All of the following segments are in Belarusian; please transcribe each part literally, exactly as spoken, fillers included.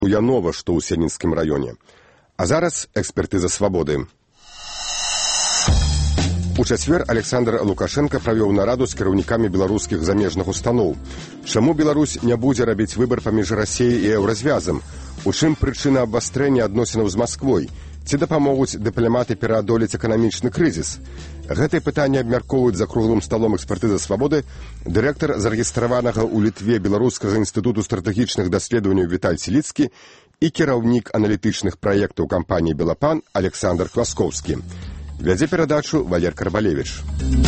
Янова, што ў Сенінскім раёне. А зараз экспертыза «Свабоды». У чацвер Александр Лукашенко правёў нараду з кіраўнікамі беларускіх замежных устаноў. Чаму Беларусь не будзе рабіць выбар паміж Расіяй і еўразвязам? У чым прычына абвастрэння адносінаў з Масквой? Ці дапамогуць дыпламаты пераадолець эканамічны крызіс? Гэтае пытанне абмяркоўваюць за круглым сталом экспертызы «Свабоды» дырэктар зарэгістраванага ў Літве Беларускага інстытуту стратэгічных даследаванняў Віталь Сіліцкі і кіраўнік аналітычных праектаў кампаніі «Белапан» Александр Кваскоўскі. Вядзе перадачу Валер Карбалевіч.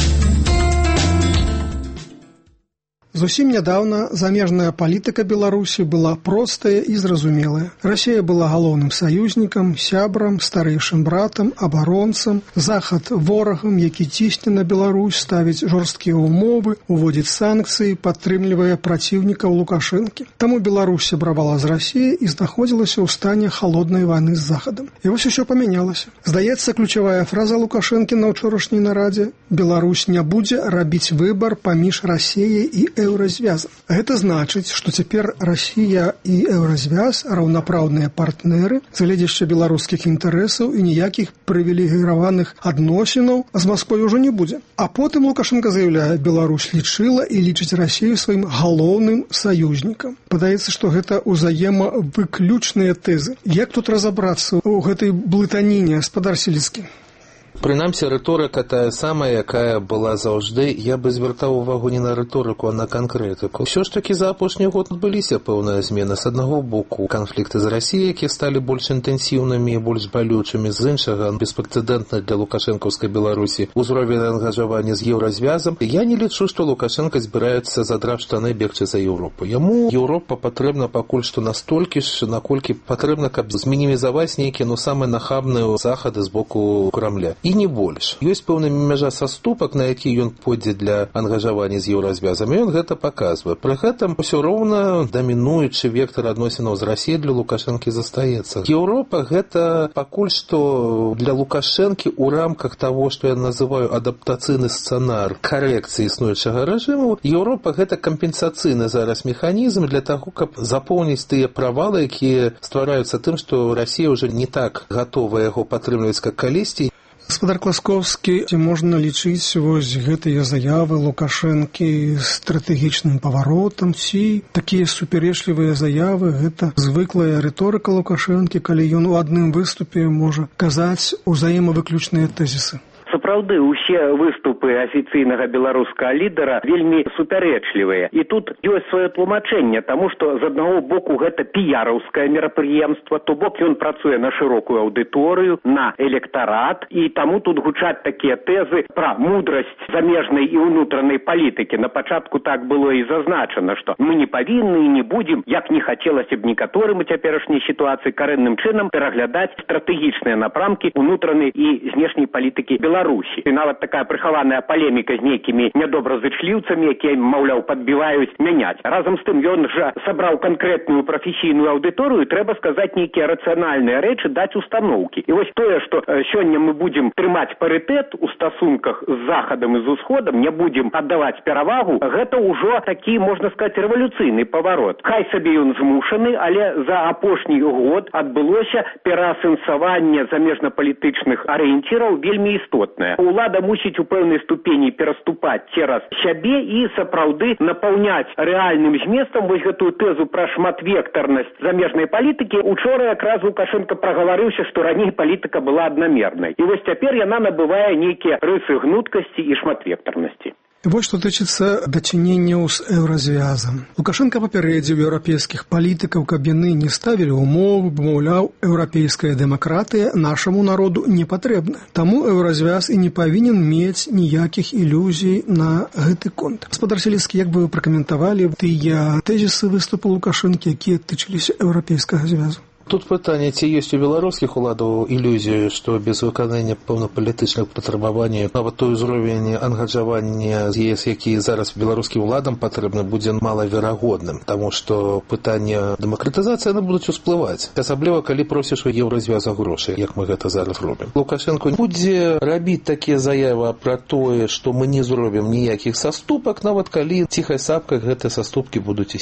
Зусім нядаўна замежная палітыка Беларусі была простая і зразумелая. Расія была галоўным саюзнікам, сябрам, старэйшым братам, абаронцам, захад ворагам, які цісне на Беларусь, ставіць жорсткія ўмовы, уводзіць санкцыі, падтрымлівае праціўнікаў Лукашэнкі. Таму Беларусь сябравала з Расіяй і знаходзілася ў стане халоднай вайны з захадам. І вось усё памянялася. Здаецца, ключавая фраза Лукашэнкі на ўчорашняй нарадзе: Беларусь не будзе рабіць выбар паміж Расіяй і еўразвязам. Гэта значыць, што цяпер Расія і еўразвяз раўнапраўныя партнеры, загледзяшча беларускіх інтарэсаў, і ніякіх прывілегіраваных адносінаў з Масквой ужо не будзе. А потым Лукашенко заяўляе: Беларусь лічыла і лічыць Расію сваім галоўным саюзнікам. Падаецца, што гэта ўзаемавыключныя тэзы. Як тут разабрацца ў гэтай блытаніне, гаспадар Сіліцкі? Прынамсі, рыторыка тая самая, якая была заўжды. Я бы звяртаў увагу не на рыторыку, а на канкрэтыку. Усё ж такі за апошні год адбыліся пэўная змена. З аднаго боку, канфлікты з Расіяй, якія сталі больш інтэнсіўнымі і больш балючымі, з іншага, беспрэцэдэнтна для лукашэнкаўскай Беларусі узровень ангажавання з еўразвязам. Я не лічу, што Лукашенко збіраецца задрав штаны бегчы за Еўропу. Яму Еўропа патрэбна пакуль што настолькі ж, наколькі патрэбна, каб змінімізаваць нейкія, ну, самыя нахабныя захады з боку Крамля. І не больш. Ёсць пэўная мяжа саступак, на які ён пойдзе для ангажавання з еўразвязам, і ён гэта паказвае. Пры гэтым усё роўна дамінуючы вектар адносінаў з Расіяй для Лукашэнкі застаецца. Еўропа гэта пакуль што для Лукашэнкі ў рамках таго, што я называю адаптацыйны сцэнар карэкцыі існуючага рэжыму, Еўропа гэта кампенсацыйны зараз механізм для таго, каб запоўніць тыя правалы, якія ствараюцца тым, што Расія ўжо не так гатова яго падтрымліваць, як калісьці. Гаспадар Кваскоўскі, ці можна лічыць вось гэтыя заявы Лукашэнкі стратэгічным паваротам, ці такія супярэчлівыя заявы гэта звыклая рыторыка Лукашэнкі, калі ён у адным выступе можа казаць узаемавыключныя тэзісы? Сапраўды, усе выступы афіцыйнага беларускага лідара вельмі супярэчлівыя. І тут ёсць сваё тлумачэнне, таму што з аднаго боку гэта піяраўскае мерапрыемства, то бок ён працуе на шырокую аўдыторыю, на электарат, і таму тут гучаць такія тэзы пра мудрасць замежнай і ўнутранай палітыкі. На пачатку так было і зазначана, што мы не павінны і не будзем, як не хацелася б некаторым у цяперашняй сітуацыі, карэнным чынам пераглядаць стратэгічныя напрамкі ўнутранай і знешняй палітыкі Беларусі. І нават такая прыхаваная палеміка з нейкімі нядобразычліўцамі, якія, маўляў, падбіваюць мяняць. Разам з тым, ён жа сабраў канкрэтную прафесійную аўдыторыю, трэба сказаць нейкія рацыянальныя рэчы, даць устаноўкі. І вось тое, што сёння мы будзем трымаць парытэт у стасунках з Захадам і з Усходам, не будзем аддаваць перавагу, гэта ўжо такі, можна сказаць, рэвалюцыйны паварот. Хай сабе ён змушаны, але за апошні год адбылося пераасэнсаванне замежна-палітычных арыенціраў вельмі істотна. Улада мусіць у пэўнай ступені пераступаць цераз сябе і сапраўды напаўняць рэальным зместам вось гэтую тэзу пра шматвектарнасць замежнай палітыкі. Учора якраз Лукашенко прагаварыўся, што раней палітыка была аднамернай. І вось цяпер яна набывае нейкія рысы гнуткасці і шматвектарнасці. Вось што тычыцца дачыненняў з еўразвязам. Лукашенко папярэдзіў еўрапейскіх палітыкаў, каб яны не ставілі ўмовы, бо, маўляў, еўрапейская дэмакратыя нашаму народу не патрэбна. Таму еўразвяз і не павінен мець ніякіх ілюзій на гэты конт. Гаспадар Сіліцкі, як бы вы пракаментавалі тыя тэзісы выступу Лукашэнкі, якія тычыліся еўрапейскага звязу? Тут пытанне, ці ёсць у беларускіх уладаў ілюзію, што без выканання пэўнапалітычных патрабаванняў нават той узровень ангажавання з ЕС, які зараз беларускім уладам патрэбны, будзе малаверагодным, таму што пытанне дэмакратызацыі яны будуць усплываць, асабліва калі просіш у еўразвяза грошай, як мы гэта зараз робім. Лукашенко будзе рабіць такія заявы пра тое, што мы не зробім ніякіх саступак, нават калі ціхай сапкай гэтыя саступкі будуць ісці.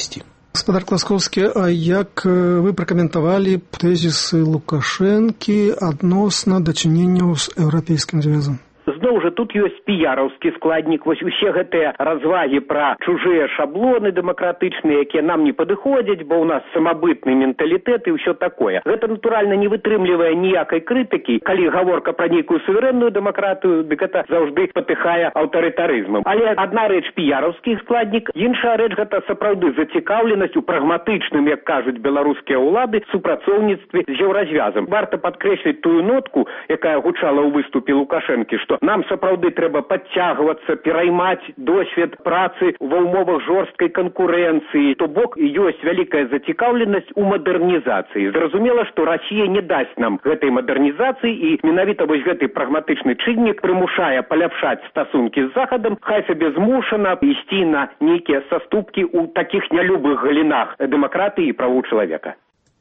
Гаспадар Класкоўскі, а як вы пракаментавалі тэзісы Лукашэнкі адносна дачыненняў з Еўрапейскім звязам? Зноў жа, тут ёсць піяраўскі складнік. Вось усе гэтыя развагі пра чужыя шаблоны дэмакратычныя, якія нам не падыходзяць, бо ў нас самабытны менталітэт і ўсё такое. Гэта, натуральна, не вытрымлівае ніякай крытыкі. Калі гаворка пра нейкую суверэнную дэмакратыю, дык гэта заўжды патыхае аўтарытарызмам. Але адна рэч піяраўскі складнік, іншая рэч гэта сапраўды зацікаўленасць у прагматычным, як кажуць беларускія ўлады, супрацоўніцтве з еўразвязам. Варта падкрэсліць тую нотку, якая гучала ў выступе Лукашэнкі, што нам сапраўды трэба падцягвацца, пераймаць досвед працы ва ўмовах жорсткай канкурэнцыі. То бок ёсць вялікая зацікаўленасць у мадэрнізацыі. Зразумела, што Расія не дасць нам гэтай мадэрнізацыі, і менавіта вось гэты прагматычны чыннік прымушае паляпшаць стасункі з Захадам, хай сабе змушана ісці на нейкія саступкі ў такіх нялюбых галінах дэмакратыі і правоў чалавека.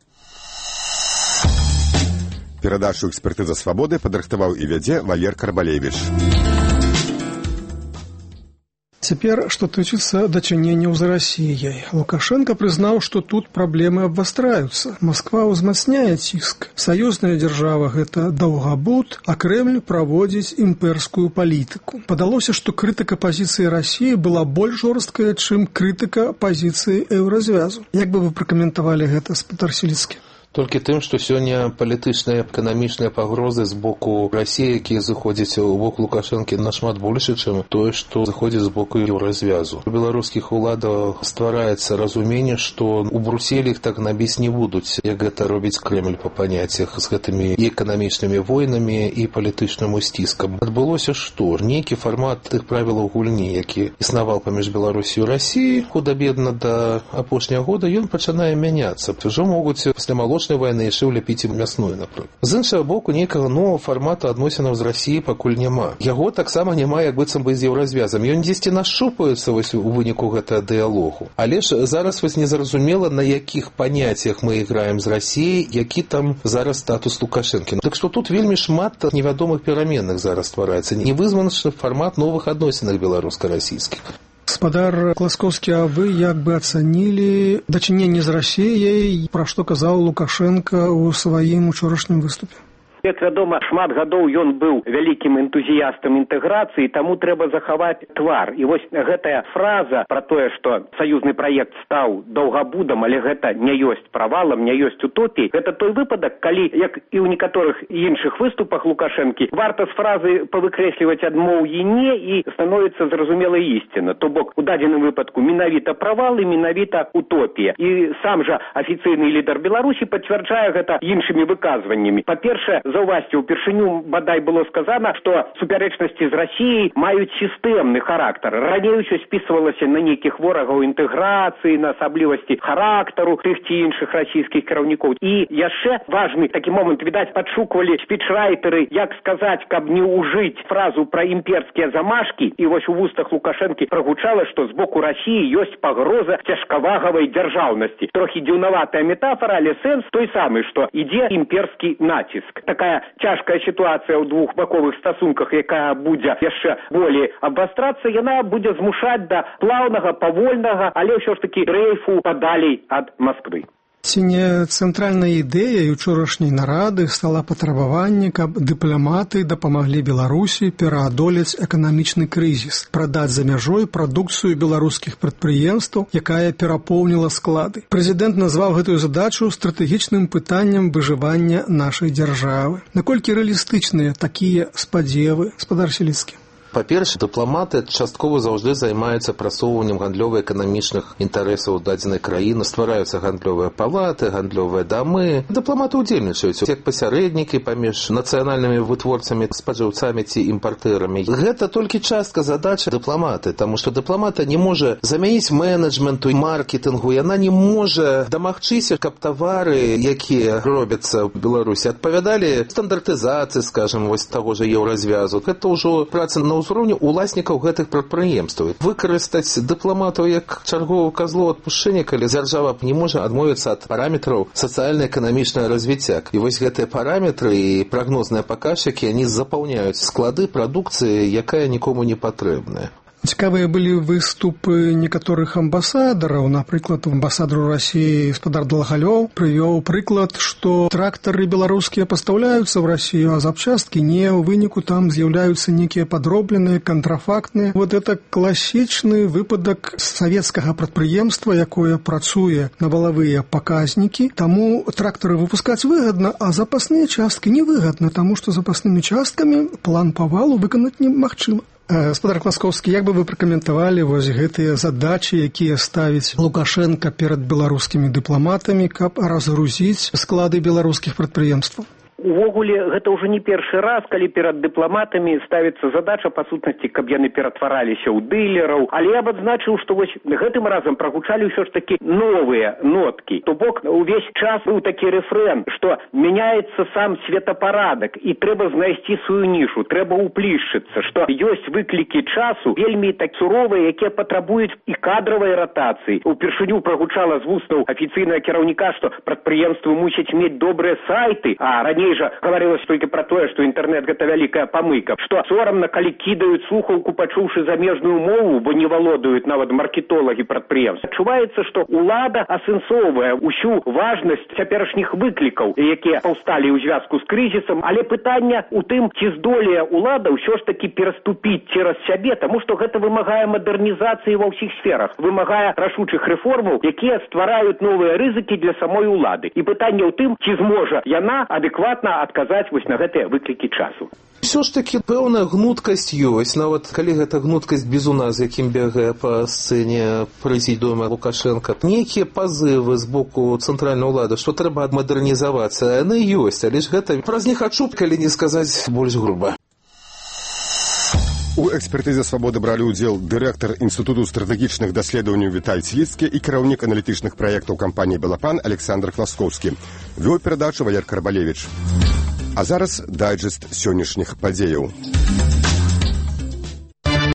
Перадачу «Экспертыза свабоды» падрыхтаваў і вядзе Валер Карбалевіч. Цяпер, што тычыцца дачыненняў з Расіяй. Лукашенко прызнаў, што тут праблемы абвастраюцца. Масква ўзмацняе ціск. Саюзная дзяржава – гэта даўгабуд, а Крэмль праводзіць імперскую палітыку. Падалося, што крытыка пазіцыі Расіі была больш жорсткая, чым крытыка пазіцыі Еўразвязу. Як бы вы пракаментавалі гэта, гаспадар Сіліцкі? Толькі тым, што сёння палітычныя, эканамічныя пагрозы з боку Расіі, якія заходзяць у бок Лукашэнкі, нашмат больш, чым тое, што заходзіць з боку Еўразвязу. У беларускіх уладах ствараецца разуменне, што у Брусселі іх так набіць не будуць, як гэта робіць Крэмль па паняццях, з гэтымі і эканамічнымі войнамі, і палітычным сціскам. Адбылося што? Нейкі фармат тых правілаў гульні, які існаваў паміж Беларусію і Расіяй, худа-бедна да апошняга года, ён пачынае мяняцца. Ўжо могуць пасля малочнай вайны яшчэ ўляпіць і мясную, напрыклад. З іншага боку, нейкага новага фармата адносінаў з Расіяй пакуль няма. Яго таксама няма, як быццам бы з еўразвязам. Ён дзесьці нашупаецца вось у выніку гэтага дыялогу. Але ж зараз вось незразумела, на якіх паняццях мы іграем з Расіяй, які там зараз статус Лукашэнкі. Так што тут вельмі шмат невядомых пераменных зараз ствараецца. Невызначаны фармат новых адносінах беларуска-расійскіх. Гаспадар Класкоўскі, а вы як бы ацанілі дачыненне з Расіяй, пра што казаў Лукашенко ў сваім учорашнім выступе? Як вядома, шмат гадоў ён быў вялікім энтузіястам інтэграцыі, таму трэба захаваць твар. І вось гэтая фраза пра тое, што саюзны праект стаў даўгабудам, але гэта не ёсць правалам, не ёсць утопіяй, гэта той выпадак, калі, як і ў некаторых іншых выступах Лукашэнкі, варта з фразы павыкрэсліваць адмоўі не і становіцца зразумелай ісціна. То бок, у дадзеным выпадку менавіта правал і менавіта утопія. І сам жа афіцыйны лідар Беларусі пацвярджае гэта іншымі выказваннямі. Па-першае, заўважце, упершыню бадай было сказана, што супярэчнасці з Расіяй маюць сістэмны характар. Раней усё спісвалася на нейкіх ворагаў інтэграцыі, на асаблівасці характару тых ці іншых расійскіх кіраўнікоў. І яшчэ важны такі момант, відаць, падшуквалі спічрайтеры, як сказаць, каб не ўжыць фразу пра імперскія замашкі, і вось у вустах Лукашэнкі прагучала, што з боку Расіі ёсць пагроза цяжкавагавай дзяржаўнасці. Трохі дзіўнаватая метафора, але сэнс той самы, што ідзе імперскі націск. Такая цяжкая сітуацыя ў двухбаковых стасунках, якая будзе яшчэ болей абвастрацца, яна будзе змушаць да плаўнага, павольнага, але ўсё ж такі дрейфу падалей ад Масквы. Ці не цэнтральнай ідэяй учорашняй нарады стала патрабаванне, каб дыпламаты дапамаглі Беларусі пераадолець эканамічны крызіс, прадаць за мяжой прадукцыю беларускіх прадпрыемстваў, якая перапоўніла склады. Прэзідэнт назваў гэтую задачу стратэгічным пытаннем выжывання нашай дзяржавы. Наколькі рэалістычныя такія спадзевы, гаспадар Сіліцкі? Па-першае, дыпламаты часткова заўжды займаюцца прасоўваннем гандлёва-эканамічных інтарэсаў дадзенай краіны, ствараюцца гандлёвыя палаты, гандлёвыя дамы. Дыпламаты ўдзельнічаюць як пасярэднікі паміж нацыянальнымі вытворцамі, спажыўцамі ці імпартэрамі. Гэта толькі частка задачы дыпламаты, таму што дыпламата не можа замяніць менеджменту і маркетынгу, яна не можа дамагчыся, каб тавары, якія робяцца ў Беларусі, адпавядалі стандартызацыі, скажам, вось таго ж еўразвязу. Гэта ўжо праца на ўзроўні уласнікаў гэтых прадпрыемстваў. Выкарыстаць дыпламатаў як чарговую казло адпушчэння, калі дзяржава не можа адмовіцца ад параметраў сацыяльна-эканамічнага развіцця. І вось гэтыя параметры і прагнозныя паказчыкі, яны запаўняюць склады прадукцыі, якая нікому не патрэбная. Цікавыя былі выступы некаторых амбасадараў. Напрыклад, амбасадар Расіі гаспадар Далгалёў прывёў прыклад, што трактары беларускія пастаўляюцца ў Расію, а запчасткі не, ў выніку там з'яўляюцца нейкія падробленыя, кантрафактныя. Вот это класічны выпадак савецкага прадпрыемства, якое працуе на валавыя паказнікі. Таму трактары выпускаць выгадна, а запасныя часткі невыгадна, таму што запаснымі часткамі план павалу выканаць немагчыма. Гаспадар Класкоўскі, як бы вы пракаментавалі вось гэтыя задачы, якія ставіць Лукашенка перад беларускімі дыпламатамі, каб разгрузіць склады беларускіх прадпрыемстваў? Увогуле, гэта ўжо не першы раз, калі перад дыпламатамі ставіцца задача, па сутнасці, каб яны ператвараліся ў дылераў. Але я б адзначыў, што вось гэтым разам прагучалі ўсё ж такі новыя ноткі. То бок, увесь час быў такі рэфрэн, што мяняецца сам светапарадак, і трэба знайсці сваю нішу, трэба ўплішчыцца, што ёсць выклікі часу вельмі так суровыя, якія патрабуюць і кадравай ратацыі. Упершыню прагучала з вуснаў афіцыйнага кіраўніка, што прадпрыемствы мусяць мець добрыя сайты, а раней жа гаварылася толькі пра тое, што інтэрнэт гэта вялікая памылка, што сорамна, калі кідаюць слухаўку, пачуўшы замежную мову, бо не валодаюць нават маркетолагі прадпрыемств. Адчуваецца, што ўлада асэнсоўвае ўсю важнасць цяперашніх выклікаў, якія паўсталі ў звязку з крызісам, але пытанне ў тым, ці здолее ўлада ўсё ж такі пераступіць цераз сябе, таму што гэта вымагае мадэрнізацыі ва ўсіх сферах, вымагае рашучых рэформаў, якія ствараюць новыя рызыкі для самой улады. І пытанне ў тым, ці зможа яна адэкватна адказаць вось на гэтыя выклікі часу. Усё ж такі пэўная гнуткасць ёсць, нават калі гэта гнуткасць бізуна, з якім бегае па сцэне прэзідыума Лукашенка. Нейкія пазывы з боку цэнтральнай улады, што трэба мадэрнізавацца, яны ёсць, але ж гэта праз не хачу, калі не сказаць больш груба. У экспертызе «Свабоды» бралі ўдзел дырэктар Інстытуту стратэгічных даследаванняў Віталь Ціліцкі і кіраўнік аналітычных праектаў кампаніі «Белапан» Александр Класкоўскі. Вёў перадачу Валер Карбалевіч. А зараз дайджэст сённяшніх падзеяў.